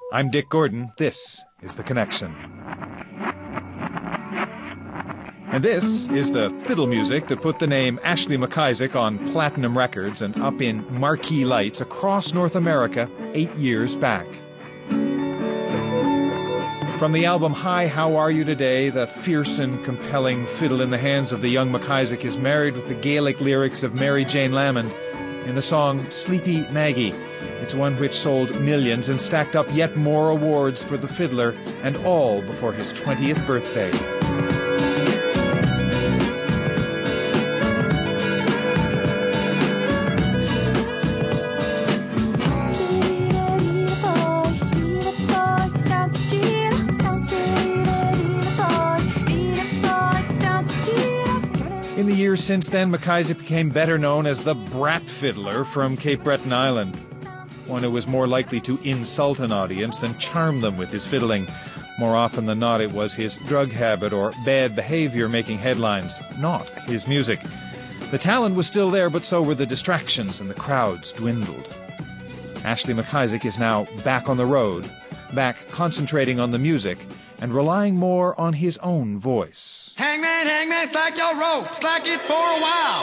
I'm Dick Gordon. This is The Connection. And this is the fiddle music that put the name Ashley McIsaac on Platinum Records and up in marquee lights across North America 8 years back. From the album Hi, How Are You Today, the fierce and compelling fiddle in the hands of the young McIsaac is married with the Gaelic lyrics of Mary Jane Lamond in the song Sleepy Maggie. It's one which sold millions and stacked up yet more awards for the fiddler, and all before his 20th birthday. In the years since then, McIsaac became better known as the brat fiddler from Cape Breton Island, one who was more likely to insult an audience than charm them with his fiddling. More often than not, it was his drug habit or bad behavior making headlines, not his music. The talent was still there, but so were the distractions, and the crowds dwindled. Ashley McIsaac is now back on the road, back concentrating on the music, and relying more on his own voice. Hangman, slack your rope, slack it for a while.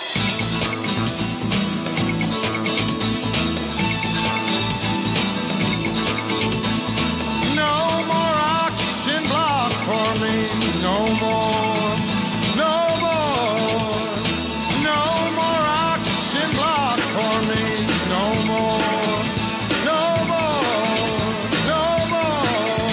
No more auction block for me, no more, no more. No more auction block for me, no more, no more, no more.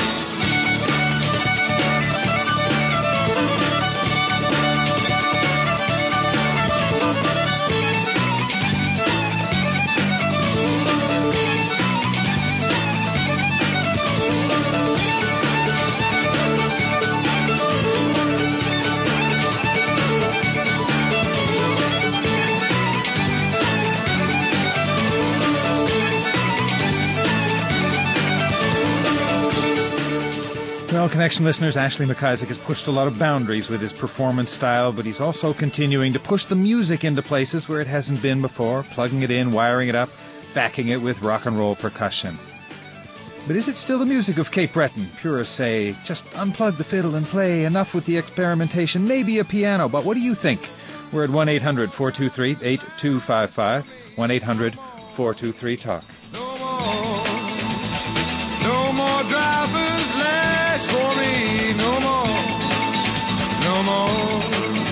Well, Connection listeners, Ashley McIsaac has pushed a lot of boundaries with his performance style, but he's also continuing to push the music into places where it hasn't been before, plugging it in, wiring it up, backing it with rock and roll percussion. But is it still the music of Cape Breton? Purists say, just unplug the fiddle and play, enough with the experimentation, maybe a piano, but what do you think? We're at 1-800-423-8255, 1-800-423-TALK. No more driver's less for me, no more, no more.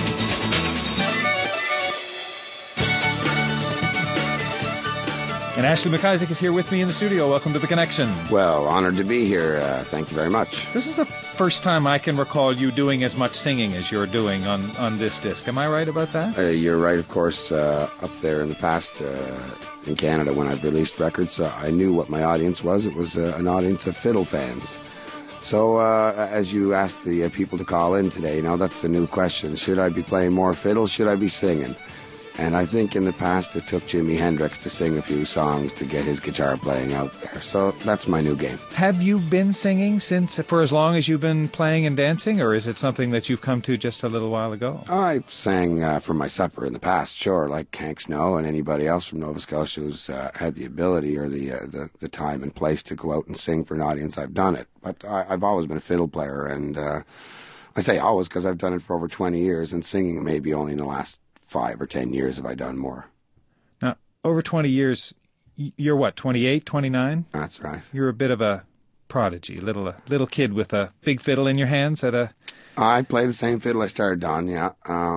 And Ashley McIsaac is here with me in the studio. Welcome to The Connection. Well, honored to be here. Thank you very much. This is the first time I can recall you doing as much singing as you're doing on this disc. Am I right about that? You're right, of course. Up there in the past, in Canada, when I've released records, I knew what my audience was. It was an audience of fiddle fans. So, as you asked the people to call in today, that's the new question. Should I be playing more fiddle? Should I be singing? And I think in the past it took Jimi Hendrix to sing a few songs to get his guitar playing out there. So that's my new game. Have you been singing for as long as you've been playing and dancing, or is it something that you've come to just a little while ago? I sang for my supper in the past, sure, like Hank Snow and anybody else from Nova Scotia who's had the ability or the time and place to go out and sing for an audience. I've done it. But I've always been a fiddle player, and I say always because I've done it for over 20 years, and singing maybe only in the last 5 or 10 years have I done more. Now, over 20 years, you're what, 28, 29? That's right. You're a bit of a prodigy, a little kid with a big fiddle in your hands at a... I play the same fiddle I started on, yeah.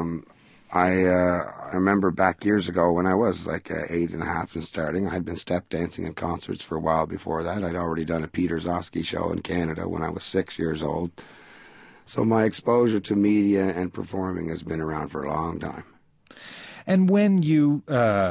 I remember back years ago when I was like 8 and a half and starting, I had been step dancing in concerts for a while before that. I'd already done a Peter Zosky show in Canada when I was 6 years old. So my exposure to media and performing has been around for a long time. And when you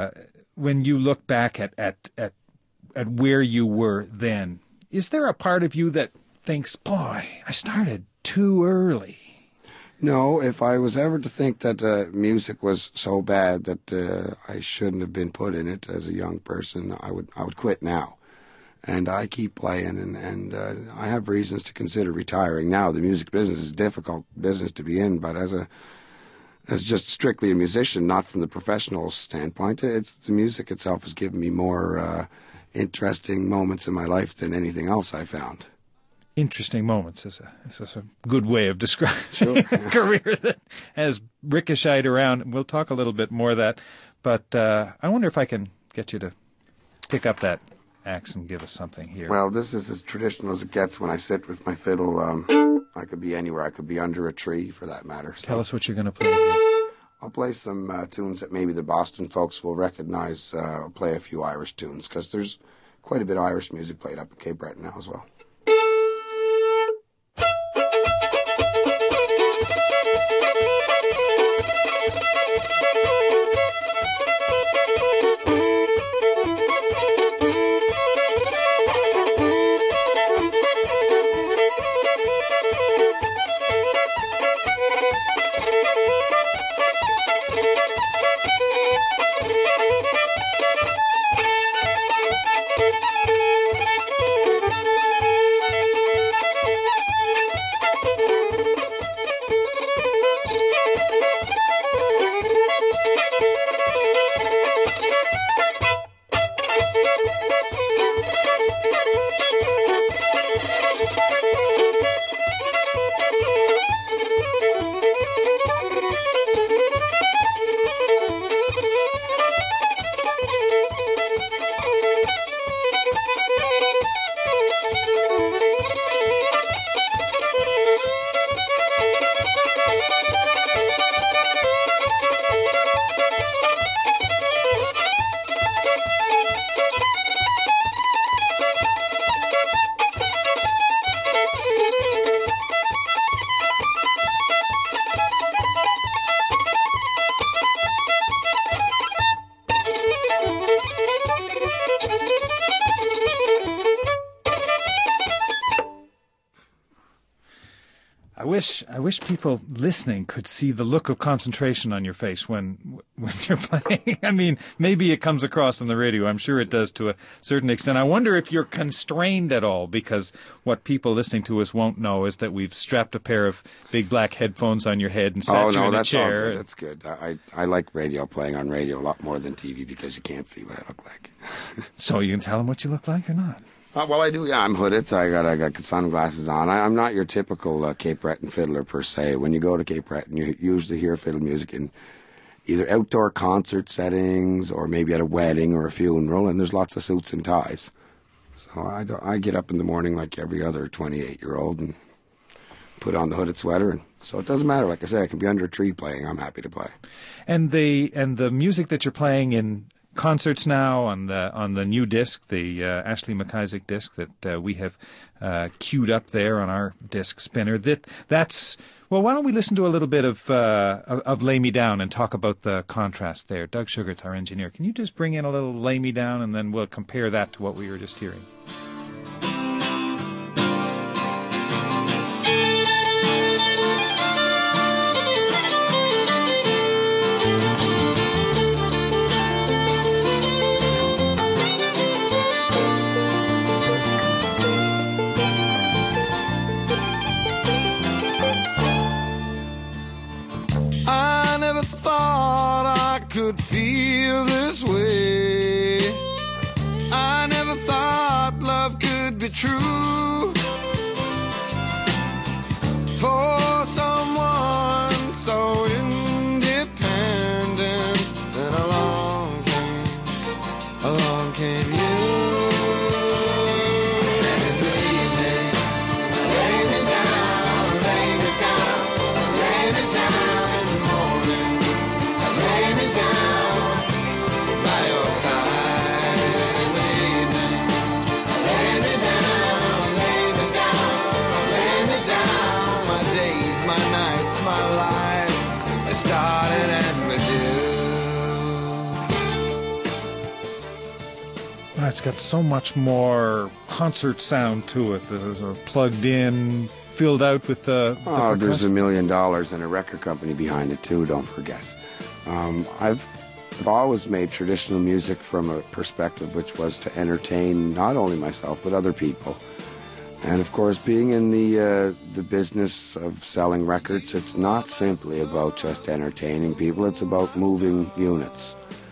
look back at where you were then, is there a part of you that thinks, boy, I started too early? No, if I was ever to think that music was so bad that I shouldn't have been put in it as a young person, I would quit now. And I keep playing, and I have reasons to consider retiring now. The music business is a difficult business to be in, but as just strictly a musician, not from the professional standpoint, it's the music itself has given me more interesting moments in my life than anything else I found. Interesting moments is a good way of describing a career that has ricocheted around. We'll talk a little bit more of that, but I wonder if I can get you to pick up that axe and give us something here. Well, this is as traditional as it gets when I sit with my fiddle. I could be anywhere. I could be under a tree, for that matter. So Tell us what you're going to play here. I'll play some tunes that maybe the Boston folks will recognize. I'll play a few Irish tunes, because there's quite a bit of Irish music played up at Cape Breton now as well. I wish people listening could see the look of concentration on your face when you're playing. I mean, maybe it comes across on the radio. I'm sure it does to a certain extent. I wonder if you're constrained at all, because what people listening to us won't know is that we've strapped a pair of big black headphones on your head and sat you in a chair. All good. That's good. I like radio, playing on radio a lot more than TV, because you can't see what I look like. So you can tell them what you look like or not? Well, I do. Yeah, I'm hooded. I got sunglasses on. I'm not your typical Cape Breton fiddler per se. When you go to Cape Breton, you usually hear fiddle music in either outdoor concert settings or maybe at a wedding or a funeral, and there's lots of suits and ties. So I get up in the morning like every other 28-year-old and put on the hooded sweater, and so it doesn't matter. Like I say, I can be under a tree playing. I'm happy to play. And the music that you're playing in concerts now on the new disc, the Ashley McIsaac disc that we have queued up there on our disc spinner. That's well. Why don't we listen to a little bit of "Lay Me Down" and talk about the contrast there? Doug Sugart's our engineer. Can you just bring in a little "Lay Me Down" and then we'll compare that to what we were just hearing? Could feel this way. I never thought love could be true for someone so independent. Then along came you. It's got so much more concert sound to it. There's a plugged in, filled out with the there's $1 million and a record company behind it too, don't forget. I've always made traditional music from a perspective which was to entertain not only myself but other people. And of course, being in the business of selling records, it's not simply about just entertaining people, it's about moving units.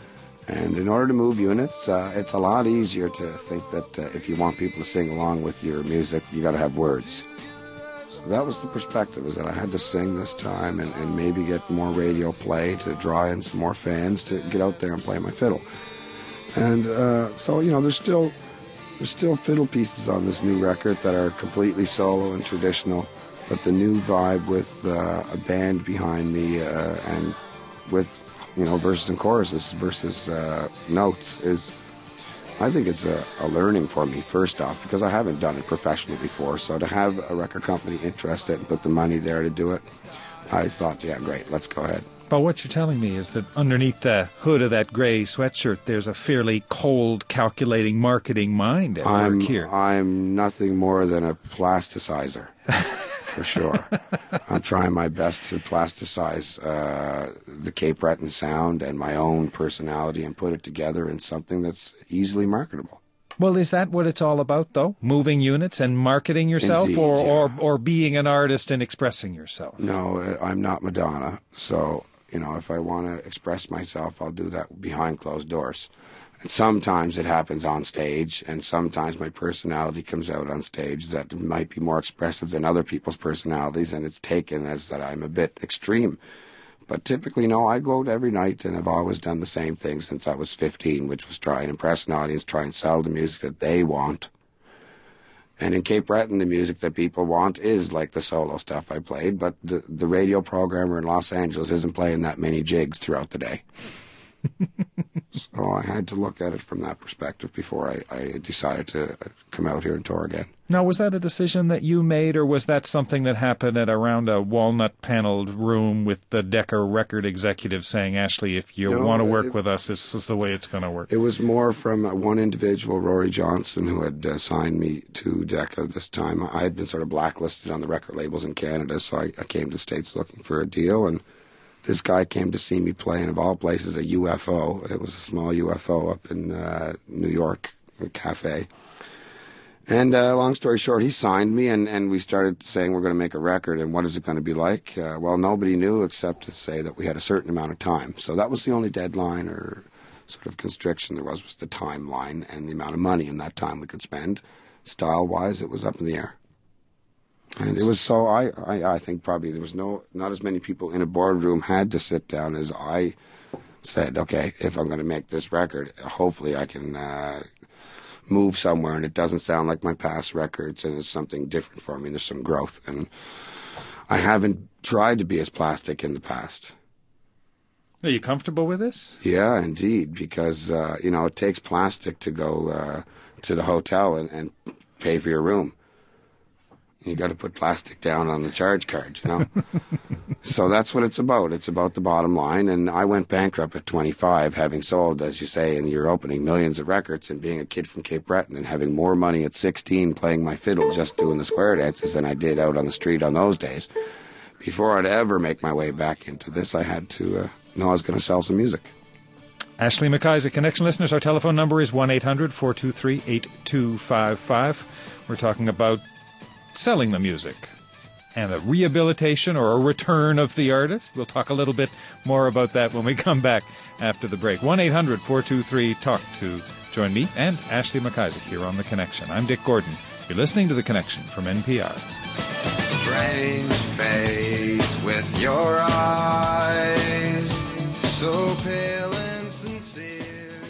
And in order to move units, it's a lot easier to think that if you want people to sing along with your music, you got to have words. So that was the perspective, is that I had to sing this time and maybe get more radio play to draw in some more fans to get out there and play my fiddle. And so, you know, there's still fiddle pieces on this new record that are completely solo and traditional, but the new vibe with a band behind me and with, you know, verses and choruses versus notes is, I think it's a learning for me, first off, because I haven't done it professionally before. So to have a record company interested and put the money there to do it, I thought, yeah, great, let's go ahead. But what you're telling me is that underneath the hood of that gray sweatshirt, there's a fairly cold, calculating marketing mind at work here. I'm nothing more than a plasticizer. For sure. I'm trying my best to plasticize the Cape Breton sound and my own personality and put it together in something that's easily marketable. Well, is that what it's all about, though? Moving units and marketing yourself? Indeed, or being an artist and expressing yourself? No, I'm not Madonna. So, you know, if I want to express myself, I'll do that behind closed doors. And sometimes it happens on stage, and sometimes my personality comes out on stage that might be more expressive than other people's personalities, and it's taken as that I'm a bit extreme. But typically, no, I go out every night, and I've always done the same thing since I was 15, which was try and impress an audience, try and sell the music that they want. And in Cape Breton, the music that people want is like the solo stuff I played, but the radio programmer in Los Angeles isn't playing that many jigs throughout the day. So I had to look at it from that perspective before I decided to come out here and tour again. Now, was that a decision that you made, or was that something that happened at around a walnut-paneled room with the Decca record executive saying, Ashley, if you want to work with us, this is the way it's going to work? It was more from one individual, Rory Johnson, who had signed me to Decca this time. I had been sort of blacklisted on the record labels in Canada, so I came to the States looking for a deal, and this guy came to see me play, and of all places, a UFO. It was a small UFO up in New York, a cafe. And long story short, he signed me, and we started saying we're going to make a record, and what is it going to be like? Well, nobody knew except to say that we had a certain amount of time. So that was the only deadline or sort of constriction there was the timeline and the amount of money in that time we could spend. Style-wise, it was up in the air. And it was so, I think probably there was not as many people in a boardroom had to sit down as I said, okay, if I'm going to make this record, hopefully I can move somewhere and it doesn't sound like my past records and it's something different for me and there's some growth. And I haven't tried to be as plastic in the past. Are you comfortable with this? Yeah, indeed, because, you know, it takes plastic to go to the hotel and pay for your room. You got to put plastic down on the charge card, you know. So that's what it's about. It's about the bottom line. And I went bankrupt at 25, having sold, as you say, in your opening, millions of records, and being a kid from Cape Breton and having more money at 16 playing my fiddle, just doing the square dances than I did out on the street on those days. Before I'd ever make my way back into this, I had to know I was going to sell some music. Ashley McIsaac, Connection listeners, our telephone number is 1-800-423-8255. We're talking about selling the music and a rehabilitation or a return of the artist. We'll talk a little bit more about that when we come back after the break. 1-800-423-TALK to join me and Ashley McIsaac here on The Connection. I'm Dick Gordon. You're listening to The Connection from NPR. Strange face with your eyes, so pale and sincere.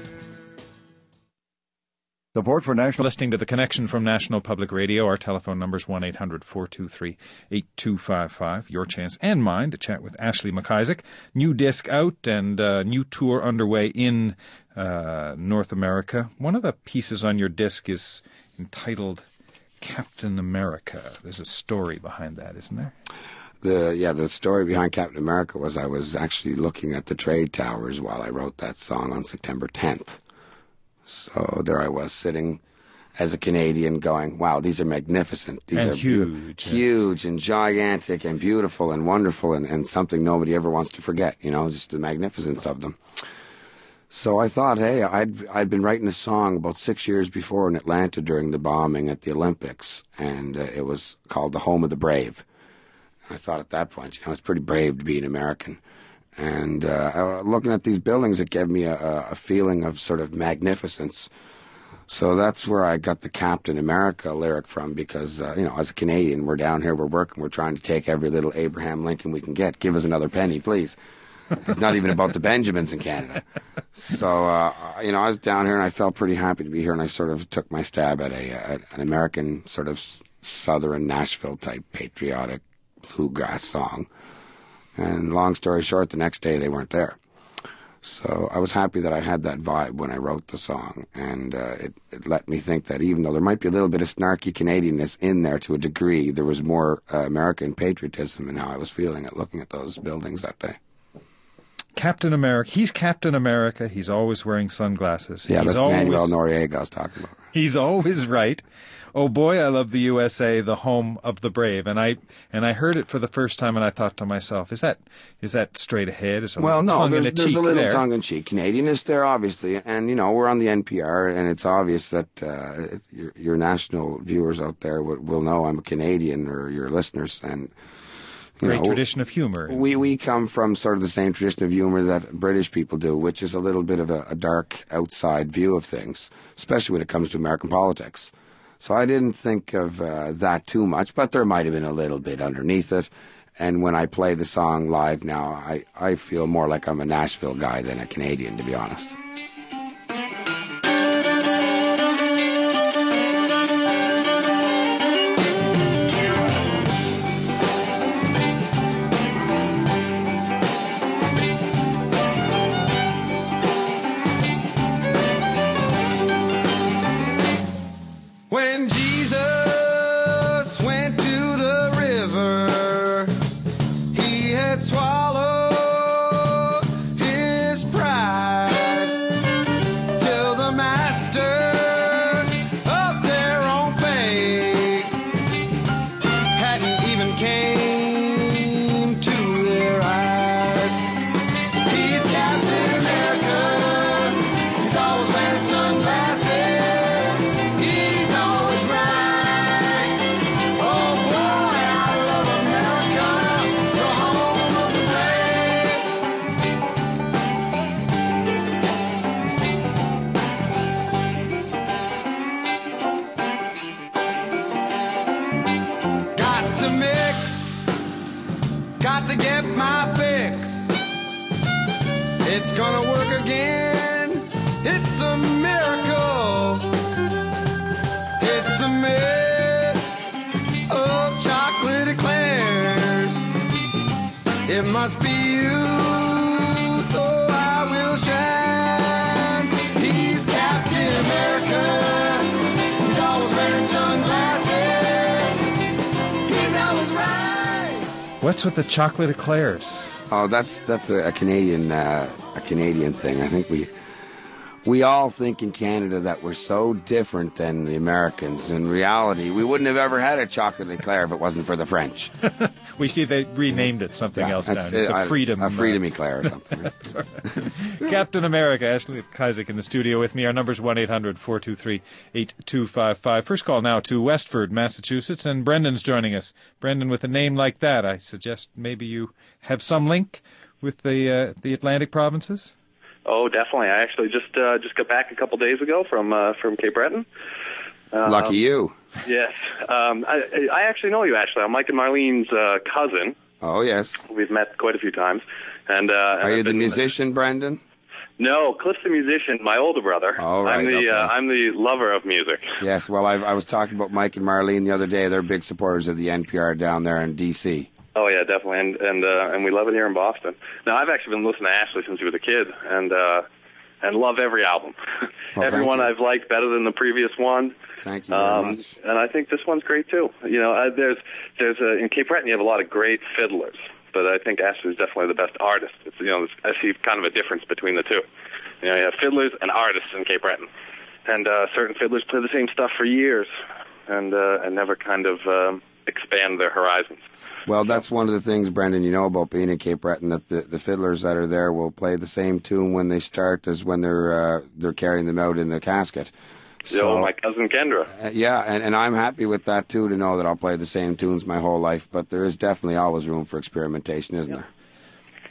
Support for National. Listening to The Connection from National Public Radio. Our telephone number is 1-800-423-8255. Your chance and mine to chat with Ashley McIsaac. New disc out and new tour underway in North America. One of the pieces on your disc is entitled Captain America. There's a story behind that, isn't there? The story behind Captain America was I was actually looking at the trade towers while I wrote that song on September 10th. So there I was sitting as a Canadian going, wow, these are magnificent. These and are huge. Huge and gigantic and beautiful and wonderful and something nobody ever wants to forget, you know, just the magnificence of them. So I thought, hey, I'd been writing a song about 6 years before in Atlanta during the bombing at the Olympics, and it was called The Home of the Brave. And I thought at that point, you know, it's pretty brave to be an American. And looking at these buildings, it gave me a feeling of sort of magnificence. So that's where I got the Captain America lyric from, because, as a Canadian, we're down here, we're working, we're trying to take every little Abraham Lincoln we can get. Give us another penny, please. It's not even about the Benjamins in Canada. So, I was down here and I felt pretty happy to be here, and I sort of took my stab at an American sort of Southern Nashville-type patriotic bluegrass song. And long story short, the next day they weren't there. So I was happy that I had that vibe when I wrote the song, and it let me think that even though there might be a little bit of snarky Canadianness in there to a degree, there was more American patriotism in how I was feeling at looking at those buildings that day. Captain America. He's Captain America. He's always wearing sunglasses. Yeah, he's that's Manuel Noriega I was talking about. He's always right. Oh boy, I love the USA, the home of the brave. And I heard it for the first time, and I thought to myself, is that straight ahead? Is well, no, there's a little there? tongue-in-cheek Canadianness there, obviously. And, we're on the NPR, and it's obvious that your national viewers out there will know I'm a Canadian, or your listeners. And great tradition of humor. We come from sort of the same tradition of humor that British people do, which is a little bit of a dark outside view of things, especially when it comes to American politics. So I didn't think of that too much, but there might have been a little bit underneath it. And when I play the song live now, I feel more like I'm a Nashville guy than a Canadian, to be honest. When Jesus went to the river, he had swallowed his pride, till the masters of their own faith hadn't even came to their eyes. He's Captain America, he's always wearing sunglasses. Got to get my fix. It's gonna work again. It's a miracle. It's a myth of chocolate eclairs. It must be you, so I will shine. He's Captain America. He's always wearing sunglasses. He's always right. What's with the chocolate eclairs? Oh, that's a Canadian thing. I think we all think in Canada that we're so different than the Americans. In reality, we wouldn't have ever had a chocolate eclair if it wasn't for the French. We see they renamed it something else down. It's a freedom. A freedom eclair or something. That's right. Captain America, Ashley Kizak in the studio with me. Our number's 1-800-423-8255. First call now to Westford, Massachusetts, and Brendan's joining us. Brendan, with a name like that, I suggest maybe you have some link with the Atlantic provinces? Oh, definitely. I actually just got back a couple days ago from Cape Breton. Lucky you. Yes. I actually know you, Ashley. I'm Mike and Marlene's cousin. Oh, yes. We've met quite a few times. And are you the musician, Brendan? No, Cliff's the musician, my older brother. Oh, right. I'm the lover of music. Yes, well, I was talking about Mike and Marlene the other day. They're big supporters of the NPR down there in D.C. Oh yeah, definitely, and we love it here in Boston. Now I've actually been listening to Ashley since he was a kid, and love every album. Well, every one I've liked better than the previous one. Thank you very much. And I think this one's great too. There's in Cape Breton you have a lot of great fiddlers, but I think Ashley's definitely the best artist. I see kind of a difference between the two. You have fiddlers and artists in Cape Breton, and certain fiddlers play the same stuff for years, and never kind of expand their horizons. Well, that's one of the things, Brendan, about being in Cape Breton, that the fiddlers that are there will play the same tune when they start as when they're carrying them out in the casket. So, my cousin Kendra. Yeah, and I'm happy with that, too, to know that I'll play the same tunes my whole life. But there is definitely always room for experimentation, isn't there?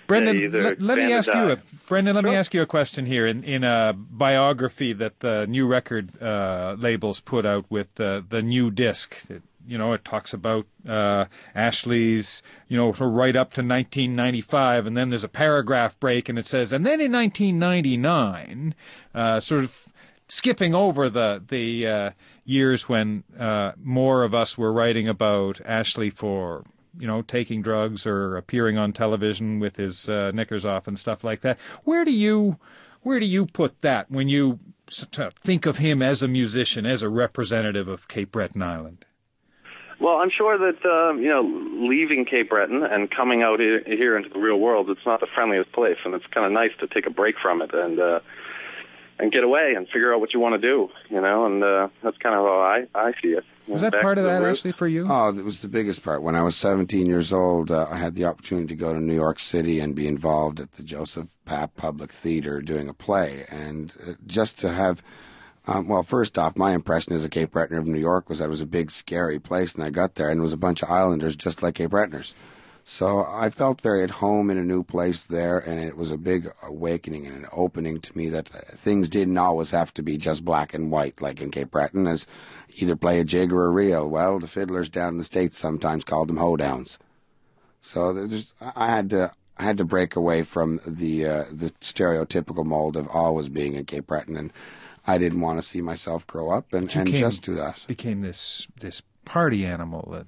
Brendan, either let me stand or ask you, die. Brendan, let me ask you a question here. In a biography that the New Record labels put out with the new disc, it talks about Ashley's, right up to 1995, and then there's a paragraph break, and it says, and then in 1999, sort of skipping over the years when more of us were writing about Ashley for taking drugs or appearing on television with his knickers off and stuff like that. Where do you put that when you think of him as a musician, as a representative of Cape Breton Island? Well, I'm sure that, leaving Cape Breton and coming out here into the real world, it's not the friendliest place, and it's kind of nice to take a break from it and get away and figure out what you want to do, and that's kind of how I see it. Was that part of that, Ashley, for you? Oh, it was the biggest part. When I was 17 years old, I had the opportunity to go to New York City and be involved at the Joseph Papp Public Theater doing a play. And just to have, first off, my impression as a Cape Bretoner of New York was that it was a big, scary place, and I got there, and it was a bunch of islanders just like Cape Bretoners. So I felt very at home in a new place there, and it was a big awakening and an opening to me that things didn't always have to be just black and white like in Cape Breton, as either play a jig or a reel. Well, the fiddlers down in the States sometimes called them hoedowns. So I had to break away from the stereotypical mold of always being in Cape Breton, and I didn't want to see myself grow up and just do that. Became this party animal.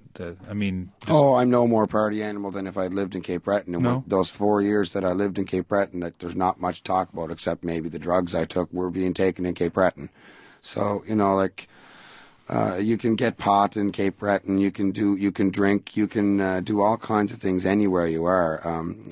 I'm no more party animal than if I'd lived in Cape Breton. And those 4 years that I lived in Cape Breton, that there's not much talk about except maybe the drugs I took were being taken in Cape Breton. So you can get pot in Cape Breton. You can drink. You can do all kinds of things anywhere you are.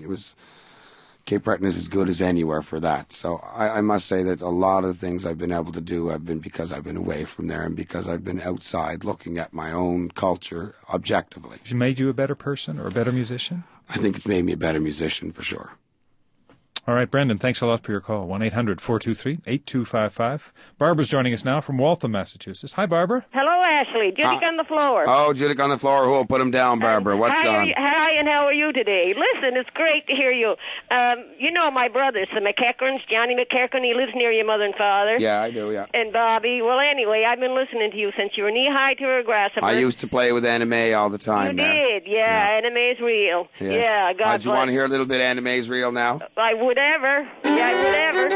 Cape Breton is as good as anywhere for that. So I must say that a lot of the things I've been able to do have been because I've been away from there and because I've been outside looking at my own culture objectively. Has it made you a better person or a better musician? I think it's made me a better musician for sure. All right, Brendan, thanks a lot for your call. 1-800-423-8255. Barbara's joining us now from Waltham, Massachusetts. Hi, Barbara. Hello, Ashley. Judic on the floor. Oh, Judic on the floor. Who'll put him down, Barbara? What's on? Hi, and how are you today? Listen, it's great to hear you. My brothers, the McEachrons, Johnny McEachron, he lives near your mother and father. Yeah, I do, yeah. And Bobby. Well, anyway, I've been listening to you since you were knee-high to a grasshopper. I used to play with Anime all the time. You did, yeah. Anime's real. Yes. Yeah, God bless. Do you want to hear a little bit of Anime's real now? I would ever. Yeah, I would ever.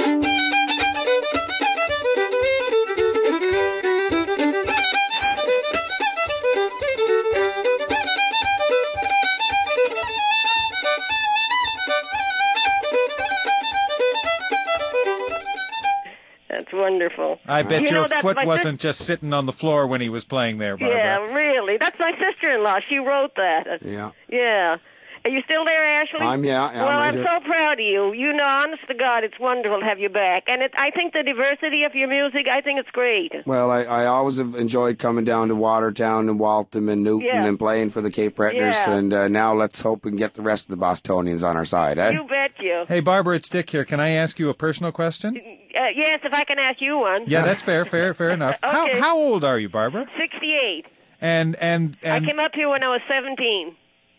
That's wonderful. I bet your foot wasn't just sitting on the floor when he was playing there, Barbara. Yeah, really. That's my sister-in-law. She wrote that. Yeah. Yeah. Are you still there, Ashley? I'm Well, right I'm here. so proud of you. Honest to God, it's wonderful to have you back. And I think the diversity of your music, I think it's great. Well, I always have enjoyed coming down to Watertown and Waltham and Newton and playing for the Cape Bretoners. Yeah. And now let's hope we can get the rest of the Bostonians on our side, eh? You bet you. Hey, Barbara, it's Dick here. Can I ask you a personal question? Yes, if I can ask you one. Yeah, that's fair enough. Okay. How old are you, Barbara? 68. And I came up here when I was 17.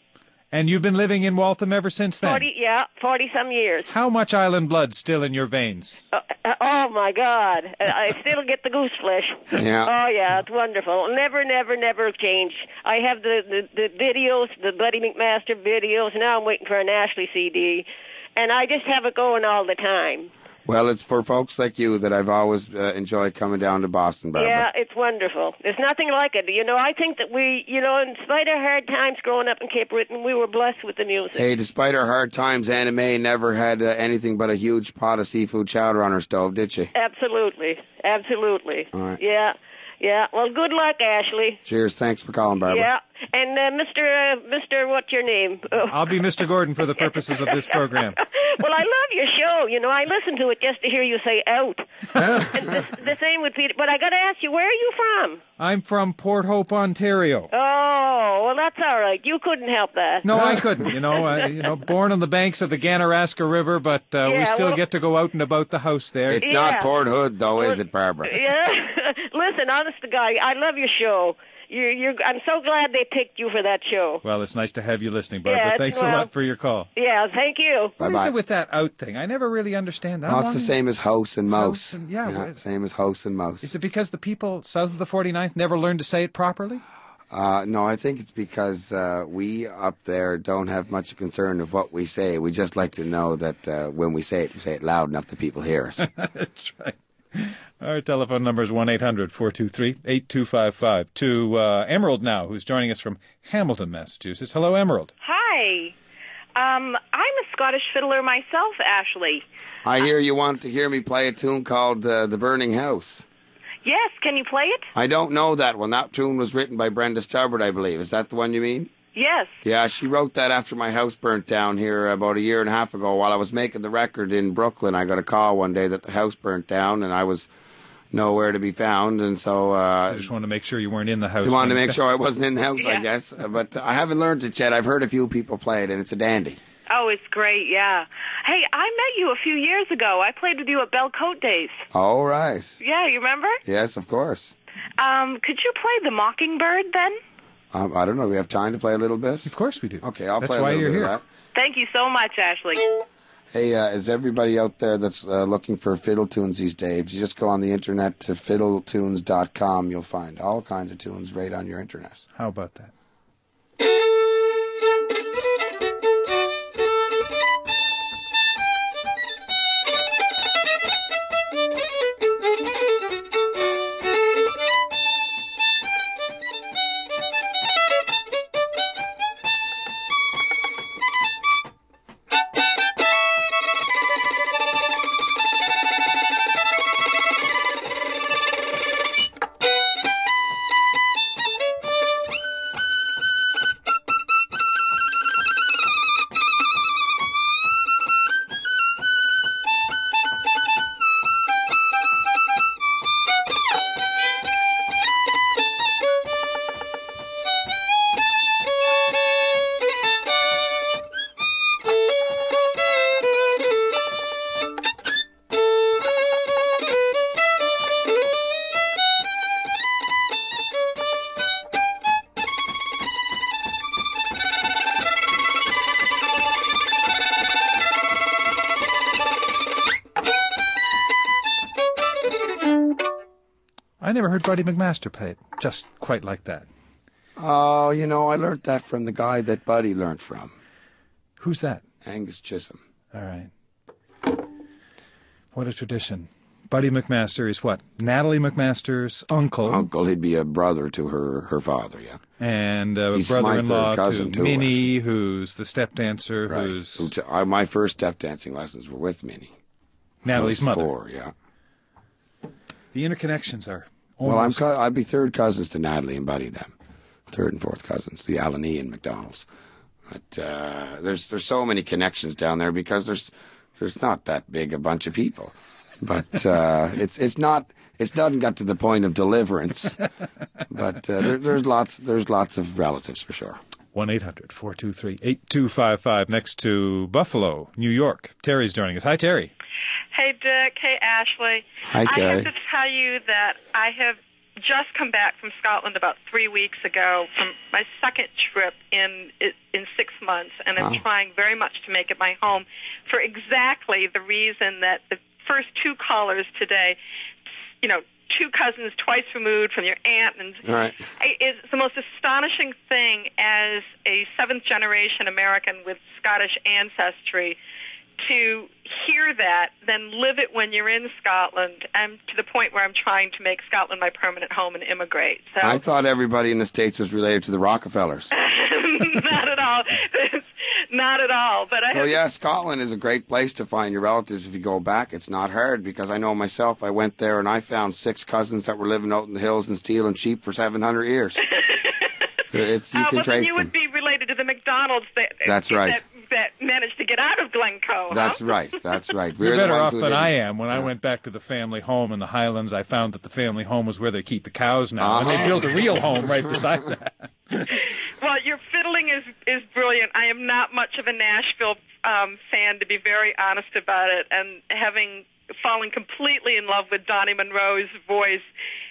And you've been living in Waltham ever since then? 40-some years. How much island blood still in your veins? Oh, my God. I still get the goose flesh. Yeah. Oh, yeah, it's wonderful. Never change. I have the videos, the Buddy McMaster videos. Now I'm waiting for an Ashley CD. And I just have it going all the time. Well, it's for folks like you that I've always enjoyed coming down to Boston, Barbara. Yeah, it's wonderful. There's nothing like it. I think that we, in spite of hard times growing up in Cape Breton, we were blessed with the music. Hey, despite our hard times, Anime never had anything but a huge pot of seafood chowder on her stove, did she? Absolutely. All right. Yeah. Well, good luck, Ashley. Cheers. Thanks for calling, Barbara. Yeah. And Mr. What's your name? I'll be Mr. Gordon for the purposes of this program. Well, I love your show. I listen to it just to hear you say out. And the same with Peter. But I got to ask you, where are you from? I'm from Port Hope, Ontario. Oh, well, that's all right. You couldn't help that. No, I couldn't. Born on the banks of the Ganaraska River, but we still get to go out and about the house there. It's not Port Hood, though, is it, Barbara? Yeah. listen, honest to God, I love your show. I'm so glad they picked you for that show. Well, it's nice to have you listening, Barbara. Yeah, Thanks a lot for your call. Yeah, thank you. What is it with that out thing? I never really understand that. Oh, it's the same as house and mouse. Yeah, same as house and mouse. Is it because the people south of the 49th never learned to say it properly? No, I think it's because we up there don't have much concern of what we say. We just like to know that when we say it loud enough that people hear us. That's right. Our telephone number is 1-800-423-8255. To Emerald now, who's joining us from Hamilton, Massachusetts. Hello, Emerald. Hi. I'm a Scottish fiddler myself, Ashley. I hear you want to hear me play a tune called The Burning House. Yes, can you play it? I don't know that one. That tune was written by Brenda Stubbard, I believe. Is that the one you mean? Yes. Yeah, she wrote that after my house burnt down here about a year and a half ago. While I was making the record in Brooklyn, I got a call one day that the house burnt down and I was nowhere to be found. And so... I just wanted to make sure you weren't in the house. I wanted to make sure I wasn't in the house, Yeah. I guess. But I haven't learned it yet. I've heard a few people play it, and it's a dandy. Oh, it's great, yeah. Hey, I met you a few years ago. I played with you at Belcote Days. All right. Yeah, you remember? Yes, of course. Could you play the Mockingbird then? I don't know. Do we have time to play a little bit? Of course we do. Okay, I'll That's play a why little you're bit here. of that. Thank you so much, Ashley. Hey, is everybody out there that's looking for fiddle tunes these days, if you just go on the internet to fiddletunes.com, you'll find all kinds of tunes right on your internet. How about that? I never heard Buddy McMaster play it just quite like that. Oh, you know, I learned that from the guy that Buddy learned from. Who's that? Angus Chisholm. All right. What a tradition. Buddy McMaster is what? Natalie McMaster's uncle. Uncle, he'd be a brother to her father, yeah. And He's my brother-in-law third cousin, to too, Minnie, who's the step dancer, Right. who's My first step dancing lessons were with Minnie. Natalie's I was mother. 4, yeah. The interconnections are Well, almost... I'd be third cousins to Natalie and Buddy, them. Third and fourth cousins, the Allen E. and McDonald's. But there's so many connections down there because there's not that big a bunch of people. But it doesn't get to the point of deliverance. But there's lots of relatives for sure. 1-800-423-8255 next to Buffalo, New York. Terry's joining us. Hi, Terry. Hey, Dick. Hey, Ashley. Hi, Terry. I have to tell you that I have just come back from Scotland about 3 weeks ago from my second trip in 6 months, and I'm trying very much to make it my home for exactly the reason that the first two callers today, you know, two cousins twice removed from your aunt, and Right. it's the most astonishing thing as a seventh-generation American with Scottish ancestry to hear that, then live it when you're in Scotland, and to the point where I'm trying to make Scotland my permanent home and immigrate. So I thought everybody in the States was related to the Rockefellers. not at all. Not at all. But I So, yeah, Scotland is a great place to find your relatives if you go back. It's not hard because I know myself, I went there and I found 6 cousins that were living out in the hills and stealing sheep for 700 years. You can well, trace then you them. would be related to the McDonald's That's right. that managed to get out of Glencoe. That's huh? right. That's right. You're We're the better ones off who than didn't. I am. When I went back to the family home in the Highlands, I found that the family home was where they keep the cows now. And they built a real home right beside that. Well, your fiddling is brilliant. I am not much of a Nashville fan, to be very honest about it, and having fallen completely in love with Donnie Monroe's voice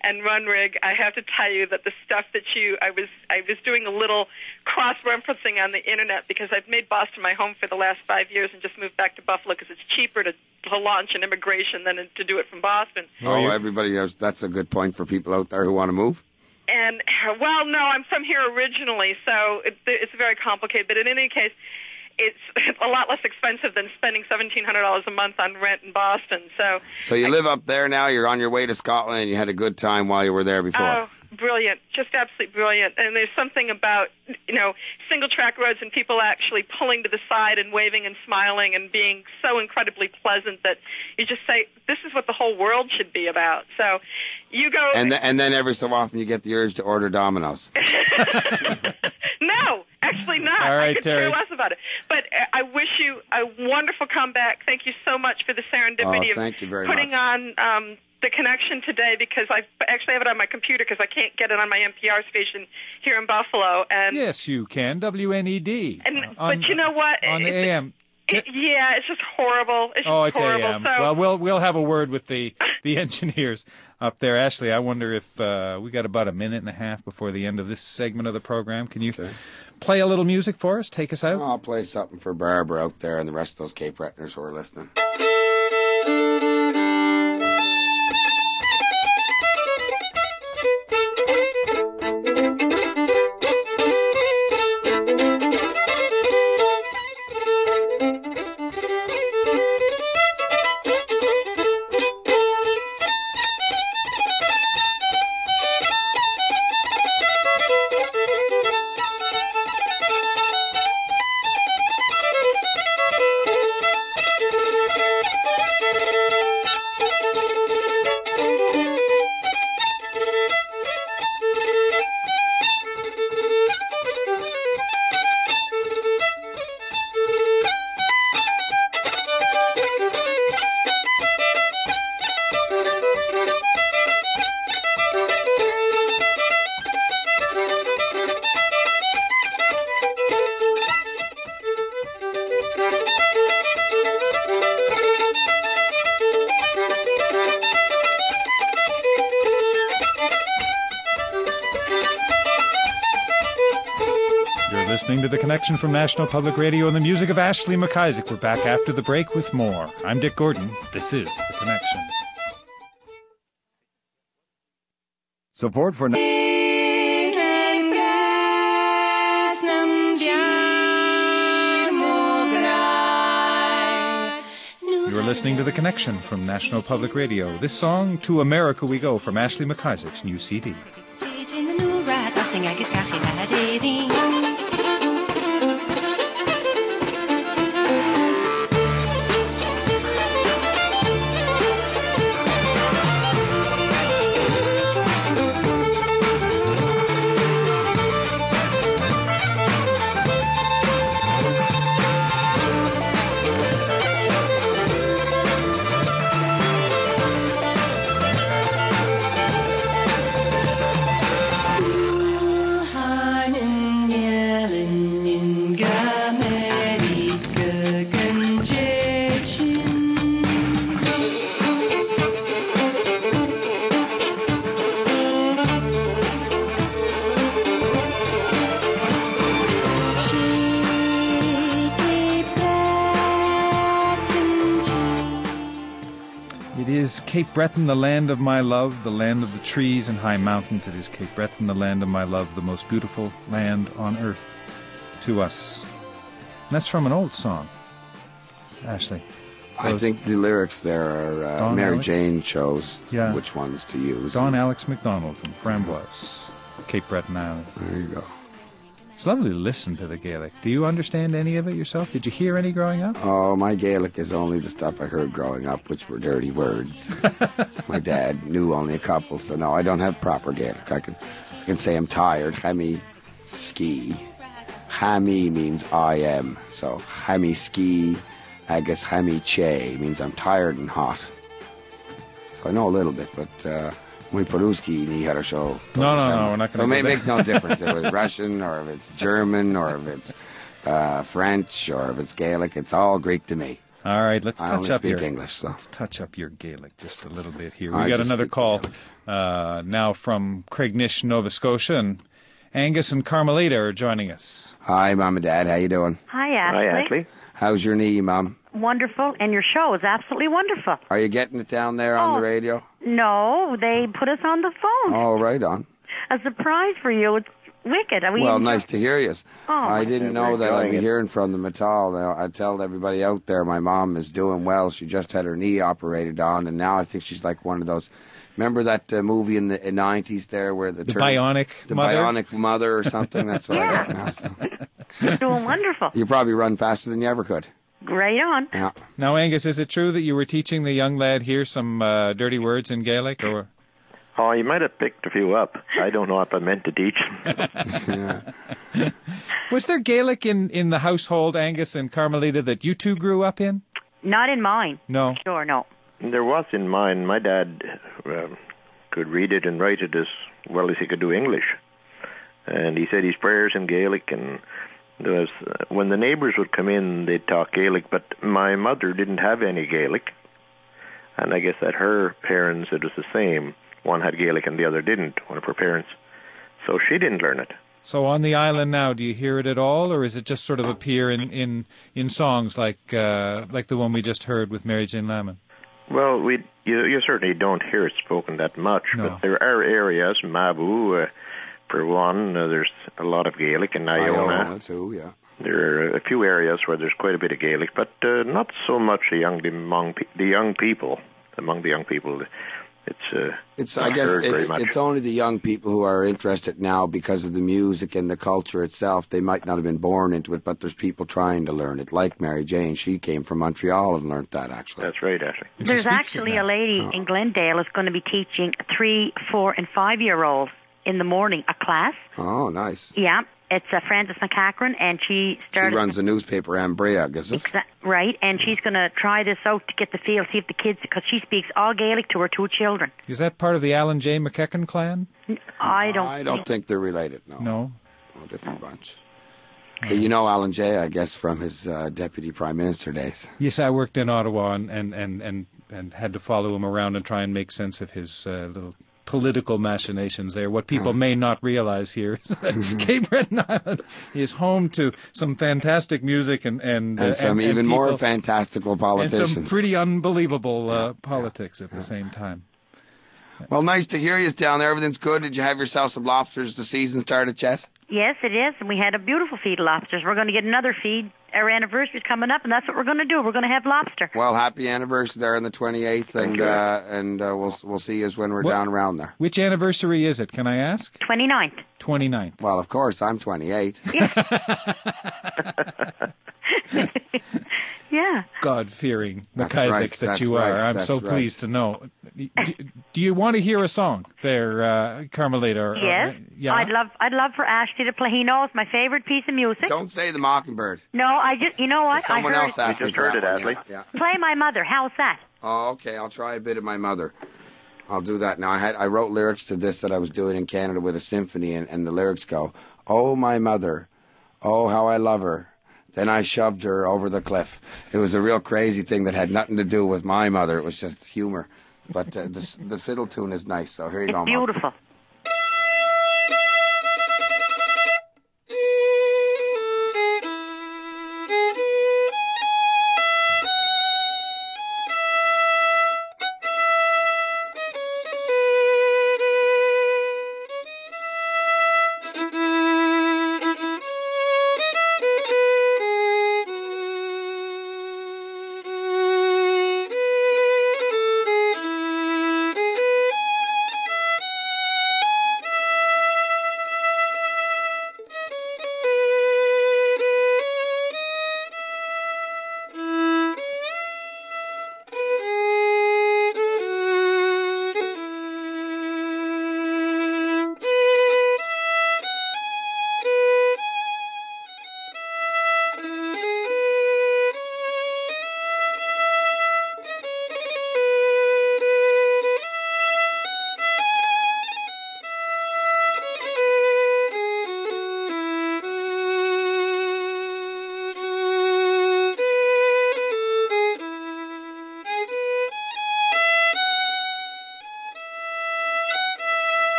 and Runrig, I have to tell you that the stuff that I was doing a little cross-referencing on the internet because I've made Boston my home for the last 5 years and just moved back to Buffalo because it's cheaper to launch an immigration than to do it from Boston. Oh, everybody knows that's a good point for people out there who want to move. And, well, no, I'm from here originally, so it's very complicated. But in any case, it's a lot less expensive than spending $1,700 a month on rent in Boston. So you live up there now, you're on your way to Scotland, and you had a good time while you were there before. Oh, brilliant. Just absolutely brilliant. And there's something about, single-track roads and people actually pulling to the side and waving and smiling and being so incredibly pleasant that you just say, this is what the whole world should be about. So you go... And then every so often you get the urge to order Domino's. No, actually not. All right, I could Terry. care less about it. But I wish you a wonderful comeback. Thank you so much for the serendipity thank you very of putting much. on the connection today, because I actually have it on my computer because I can't get it on my NPR station here in Buffalo. And Yes, you can. WNED. But you know what? On the AM. Yeah, it's just horrible. It's Oh, just it's horrible. AM. So, Well, we'll have a word with the engineers up there. Ashley, I wonder if we got about a minute and a half before the end of this segment of the program. Can you play a little music for us? Take us out? I'll play something for Barbara out there and the rest of those Cape Bretoners who are listening. Listening to The Connection from National Public Radio and the music of Ashley McIsaac. We're back after the break with more. I'm Dick Gordon. This is The Connection. Support for... You're listening to The Connection from National Public Radio. This song, To America We Go, from Ashley McIsaac's new CD. Cape Breton, the land of my love, the land of the trees and high mountains. It is Cape Breton, the land of my love, the most beautiful land on earth to us. And that's from an old song. Ashley. I think the lyrics there are Mary Jane chose which ones to use. Don Alex MacDonald from Framboise, Cape Breton Island. There you go. It's lovely to listen to the Gaelic. Do you understand any of it yourself? Did you hear any growing up? Oh, my Gaelic is only the stuff I heard growing up, which were dirty words. My dad knew only a couple, so no, I don't have proper Gaelic. I can say I'm tired. Chami ski. Chami means I am. So chami ski, agus chami che means I'm tired and hot. So I know a little bit, but muy Poruski ni had a show. No, we're not going to. So it makes no difference if it's Russian or if it's German or if it's French or if it's Gaelic. It's all Greek to me. All right, let's I touch only up speak your English, so. Let's touch up your Gaelic just a little bit here. I We got just another speak call Gaelic. now from Craignish, Nova Scotia, and Angus and Carmelita are joining us. Hi, Mom and Dad. How you doing? Hi, Ashley. How's your knee, Mom? Wonderful, and your show is absolutely wonderful. Are you getting it down there on the radio? No, they put us on the phone. Oh, right on. A surprise for you. It's wicked. Well, nice to hear you. Oh, I didn't know that I'd be hearing from them at all. I tell everybody out there my mom is doing well. She just had her knee operated on, and now I think she's like one of those. Remember that movie in the 90s there where the Bionic Mother or something? That's what I got now. So. You're doing wonderful. You probably run faster than you ever could. Right on. Yeah. Now, Angus, is it true that you were teaching the young lad here some dirty words in Gaelic, or? Oh, you might have picked a few up. I don't know if I meant to teach them. Was there Gaelic in the household, Angus and Carmelita, that you two grew up in? Not in mine. No. Sure, no. There was in mine. My dad could read it and write it as well as he could do English. And he said his prayers in Gaelic, and there was when the neighbors would come in, they'd talk Gaelic, but my mother didn't have any Gaelic. And I guess that her parents, it was the same. One had Gaelic and the other didn't, one of her parents. So she didn't learn it. So on the island now, do you hear it at all, or is it just sort of appear in songs like the one we just heard with Mary Jane Lamond? Well, you certainly don't hear it spoken that much, but there are areas, Mabu, for one, there's a lot of Gaelic, and Iona too, yeah. There are a few areas where there's quite a bit of Gaelic, but not so much among the young people. I guess it's only the young people who are interested now because of the music and the culture itself. They might not have been born into it, but there's people trying to learn it. Like Mary Jane, she came from Montreal and learned that, actually. That's right, Ashley. There's actually a lady in Glendale who's going to be teaching 3-, 4-, and 5-year-olds in the morning a class. Oh, nice. Yeah. It's Frances McCachran, and she started... She runs the newspaper Ambriag, is it? Right, and she's going to try this out to get the feel, see if the kids... Because she speaks all Gaelic to her 2 children. Is that part of the Alan J. McEachran clan? I don't think they're related, no. No? No, different bunch. But you know Alan J., I guess, from his Deputy Prime Minister days. Yes, I worked in Ottawa and had to follow him around and try and make sense of his little... political machinations there. What people may not realize here is that Cape Breton Island is home to some fantastic music and some even more fantastical politicians. And some pretty unbelievable politics at the same time. Well, nice to hear you down there. Everything's good. Did you have yourself some lobsters? The season started yet? Yes, it is, and we had a beautiful feed of lobsters. We're going to get another feed. Our anniversary's coming up, and that's what we're going to do. We're going to have lobster. Well, happy anniversary there on the 28th, and we'll see you when we're down around there. Which anniversary is it, can I ask? 29th. 29th. Well, of course, I'm 28. Yeah. God-fearing McIsaac that you are. I'm so pleased to know. Do you want to hear a song there, Carmelita? Yes. Yeah. I'd love for Ashley to play. He knows my favorite piece of music. Don't say the Mockingbird. No, you know what? Someone else asked me for that, Ashley. Yeah. Play My Mother. How's that? Oh, okay. I'll try a bit of My Mother. I'll do that. Now, I wrote lyrics to this that I was doing in Canada with a symphony, and the lyrics go, "Oh, my mother, oh, how I love her. Then I shoved her over the cliff." It was a real crazy thing that had nothing to do with my mother. It was just humor. But the fiddle tune is nice, so here you go, Mom. Beautiful.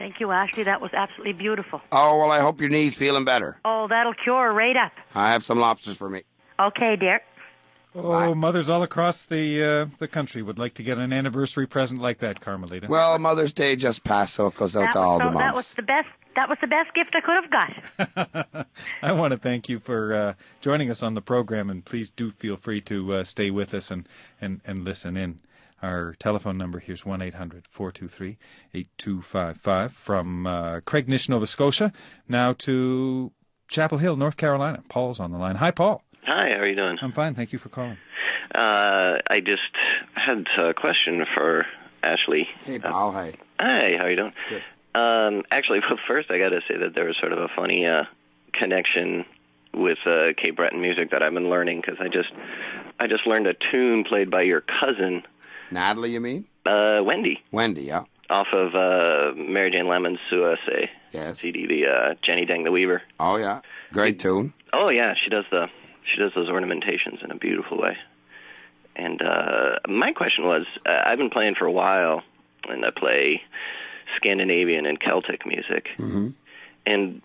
Thank you, Ashley. That was absolutely beautiful. Oh, well, I hope your knee's feeling better. Oh, that'll cure right up. I have some lobsters for me. Okay, dear. Oh, mothers all across the country would like to get an anniversary present like that, Carmelita. Well, Mother's Day just passed, so it goes out to all the moms. That was the best gift I could have got. I want to thank you for joining us on the program, and please do feel free to stay with us and listen in. Our telephone number here is 1-800-423-8255. From Craig Nish, Nova Scotia, now to Chapel Hill, North Carolina. Paul's on the line. Hi, Paul. Hi, how are you doing? I'm fine. Thank you for calling. I just had a question for Ashley. Hey, Paul. Hi. Hi, how are you doing? Good. Actually, well, first I got to say that there was sort of a funny connection with Cape Breton music that I've been learning, because I just learned a tune played by your cousin. Natalie, you mean? Wendy. Wendy, yeah. Off of Mary Jane Lemon's Suase CD, the Jenny Deng the Weaver. Oh, yeah. Great tune. Oh, yeah, she does those ornamentations in a beautiful way. And my question was, I've been playing for a while, and I play Scandinavian and Celtic music. Mm-hmm. And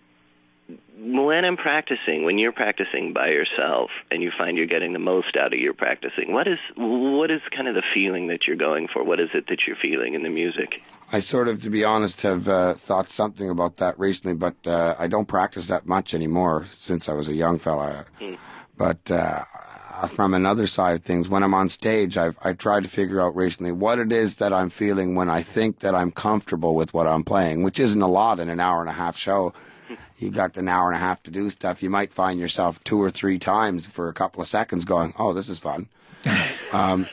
when you're practicing by yourself and you find you're getting the most out of your practicing, what is kind of the feeling that you're going for? What is it that you're feeling in the music? I sort of, to be honest, have thought something about that recently, but I don't practice that much anymore since I was a young fella. But from another side of things, when I'm on stage, I tried to figure out recently what it is that I'm feeling when I think that I'm comfortable with what I'm playing, which isn't a lot in an hour-and-a-half show. You got an hour and a half to do stuff. You might find yourself 2 or 3 times for a couple of seconds going, "Oh, this is fun." And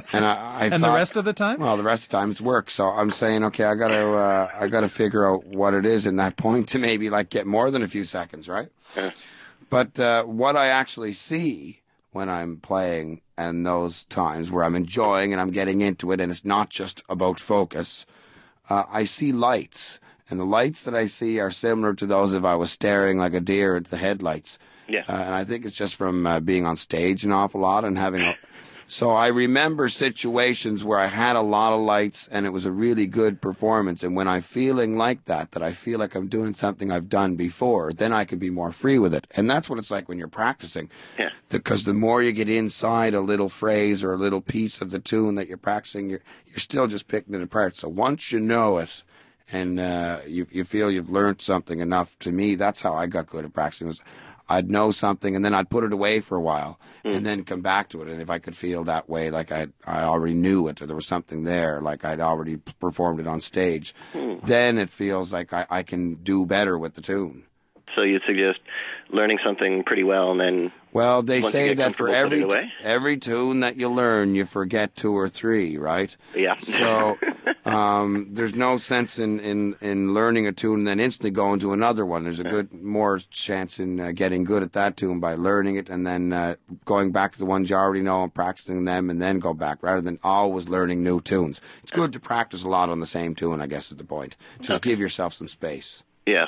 I and thought, the rest of the time? Well, the rest of the time it's work. So I'm saying, okay, I gotta figure out what it is in that point to maybe like get more than a few seconds, right? Yeah. But what I actually see when I'm playing and those times where I'm enjoying and I'm getting into it, and it's not just about focus, I see lights. And the lights that I see are similar to those if I was staring like a deer at the headlights. Yeah. And I think it's just from being on stage an awful lot and having So I remember situations where I had a lot of lights and it was a really good performance. And when I'm feeling like that I feel like I'm doing something I've done before, then I can be more free with it. And that's what it's like when you're practicing. Yeah. Because the more you get inside a little phrase or a little piece of the tune that you're practicing, you're still just picking it apart. So once you know it, and you feel you've learned something enough, to me, that's how I got good at practicing. Was I'd know something, and then I'd put it away for a while, and then come back to it. And if I could feel that way, like I already knew it, or there was something there, like I'd already performed it on stage, then it feels like I can do better with the tune. So you'd suggest learning something pretty well, and then... Well, they say that for every tune that you learn, you forget 2 or 3, right? Yeah. So there's no sense in learning a tune and then instantly going to another one. There's a more chance in getting good at that tune by learning it and then going back to the ones you already know and practicing them and then go back, rather than always learning new tunes. It's good to practice a lot on the same tune, I guess is the point. Just give yourself some space. Yeah.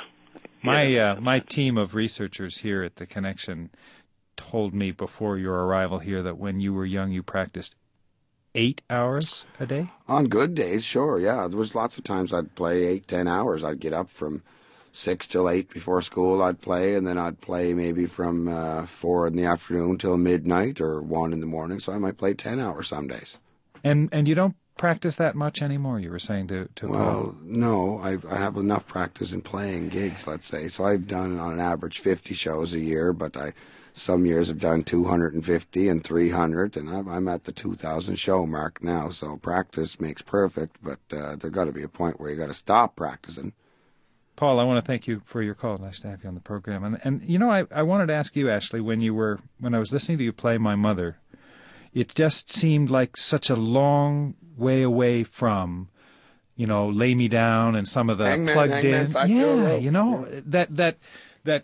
My team of researchers here at The Connection told me before your arrival here that when you were young you practiced 8 hours a day? On good days, sure, yeah. There was lots of times I'd play 8-10 hours. I'd get up from 6 till 8 before school, I'd play, and then I'd play maybe from 4 in the afternoon till midnight or 1 in the morning, so I might play 10 hours some days. And you don't practice that much anymore, you were saying to Well, no, I have enough practice in playing gigs, let's say. So I've done on an average 50 shows a year, but some years have done 250 and 300, and I'm at the 2,000 show mark now. So practice makes perfect, but there's got to be a point where you got to stop practicing. Paul, I want to thank you for your call. Nice to have you on the program. And you know, I wanted to ask you, Ashley, when I was listening to you play My Mother, it just seemed like such a long way away from, Lay Me Down and some of the plugged in. That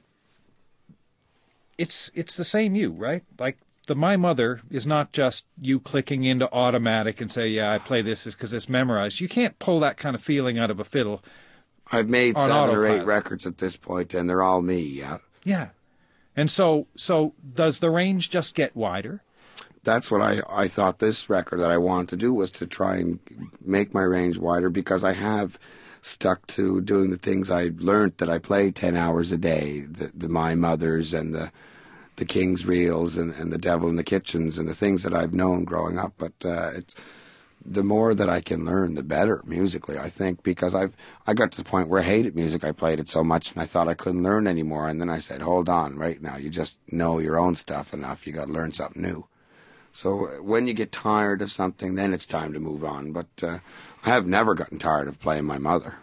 it's the same you, right? Like the My Mother is not just you clicking into automatic and say, yeah, I play this because it's memorized. You can't pull that kind of feeling out of a fiddle. I've made 7 or 8 records at this point, and they're all me, yeah. Yeah. And so does the range just get wider? That's what I thought this record that I wanted to do was to try and make my range wider, because I have stuck to doing the things I learned that I played 10 hours a day, the My Mothers and the King's Reels and the Devil in the Kitchens and the things that I've known growing up. But it's the more that I can learn, the better musically, I think, because I got to the point where I hated music. I played it so much and I thought I couldn't learn anymore. And then I said, hold on, right now, you just know your own stuff enough. You got to learn something new. So when you get tired of something, then it's time to move on. But I have never gotten tired of playing My Mother.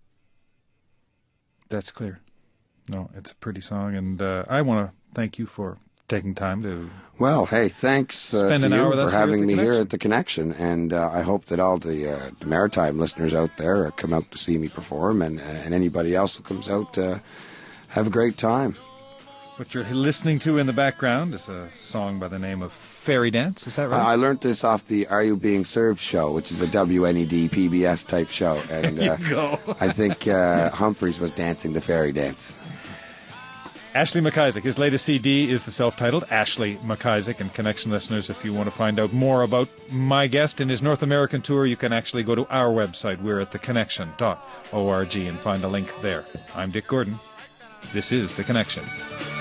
That's clear. No, it's a pretty song, and I want to thank you for taking time to... Well, hey, thanks to you for having me here at The Connection, and I hope that all the Maritime listeners out there come out to see me perform, and anybody else who comes out have a great time. What you're listening to in the background is a song by the name of Fairy Dance, is that right? I learned this off the Are You Being Served show, which is a WNED PBS type show, and there you go. I think Humphreys was dancing the fairy dance. Ashley McIsaac, his latest CD is the self-titled Ashley McIsaac. And Connection listeners, if you want to find out more about my guest and his North American tour, you can actually go to our website. We're at theconnection.org and find a link there. I'm Dick Gordon. This is The Connection.